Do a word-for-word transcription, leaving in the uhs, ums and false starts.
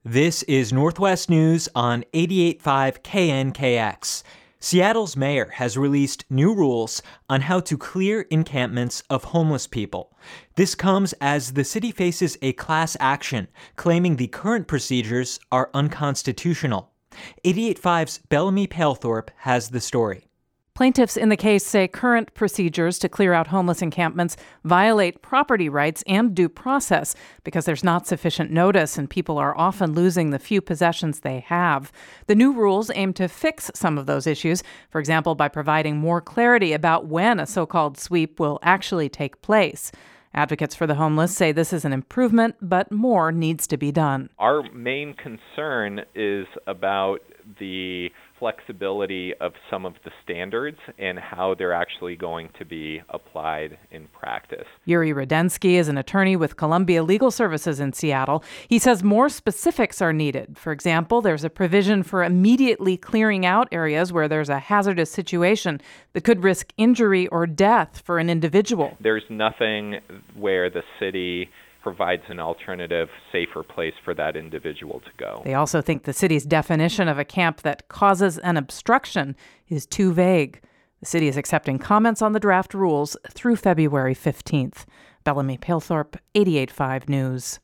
This is Northwest News on eighty-eight point five K N K X. Seattle's mayor has released new rules on how to clear encampments of homeless people. This comes as the city faces a class action claiming the current procedures are unconstitutional. eighty-eight point five's Bellamy Palethorpe has the story. Plaintiffs in the case say current procedures to clear out homeless encampments violate property rights and due process because there's not sufficient notice and people are often losing the few possessions they have. The new rules aim to fix some of those issues, for example, by providing more clarity about when a so-called sweep will actually take place. Advocates for the homeless say this is an improvement, but more needs to be done. Our main concern is about the flexibility of some of the standards and how they're actually going to be applied in practice. Yuri Rudensky is an attorney with Columbia Legal Services in Seattle. He says more specifics are needed. For example, there's a provision for immediately clearing out areas where there's a hazardous situation that could risk injury or death for an individual. There's nothing where the city provides an alternative, safer place for that individual to go. They also think the city's definition of a camp that causes an obstruction is too vague. The city is accepting comments on the draft rules through February fifteenth. Bellamy Palethorpe, eighty-eight point five News.